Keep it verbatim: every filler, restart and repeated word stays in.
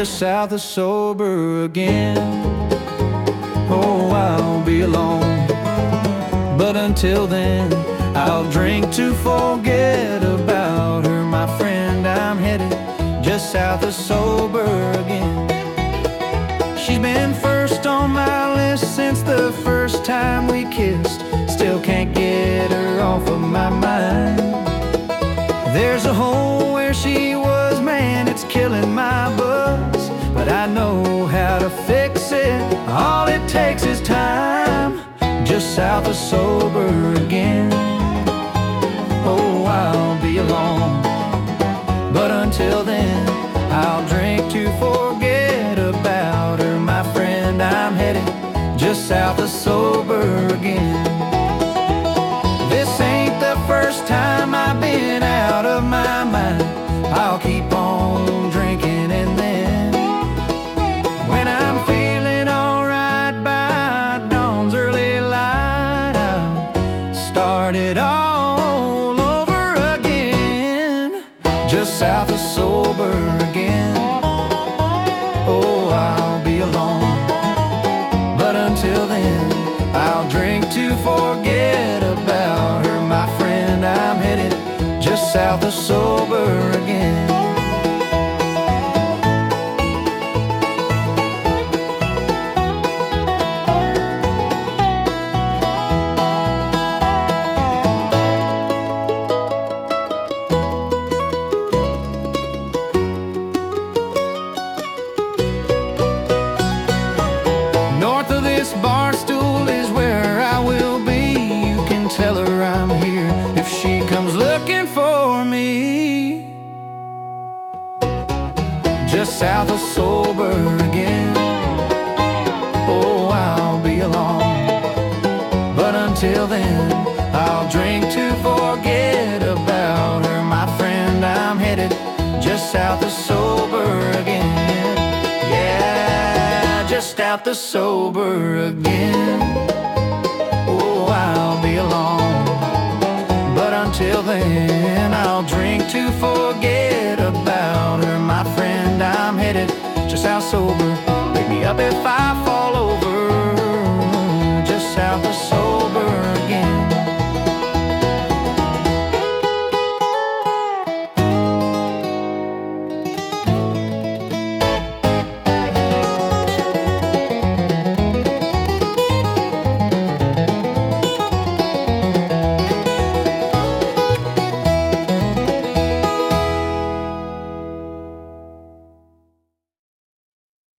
just south of sober again. Oh, I'll be alone, but until then I'll drink to forget about her. My friend, I'm headed just south of sober again. She's been first on my list since the first time we kissed. Still can't get her off of my mind. There's a hole where she was, man, it's killing my buzz, but I know how to fix it. All it takes is time, just south of sober again. Oh, I'll be alone, but until then I'll drink to forget about her. My friend, I'm headed just south of sober again. This ain't the first time I've been out of my mind. I'll keep on drinking, and then when I'm feeling alright by dawn's early light, I'll start it all over again, just south of sober again. Oh, I'll be alone, but until then I'll drink to forget about her. My friend, I'm headed just south of sober again. North of this bar stool is where I will be. You can tell her I'm here if she comes looking for me. Just south of sober again. Oh, I'll be alone, but until then I'll drink to forget about her. My friend, I'm headed just south of sober again. Yeah, just out the sober again. Oh, I'll be alone, but until then I'll drink to forget about her. My friend, I'm headed just out sober. Wake me up if I fall.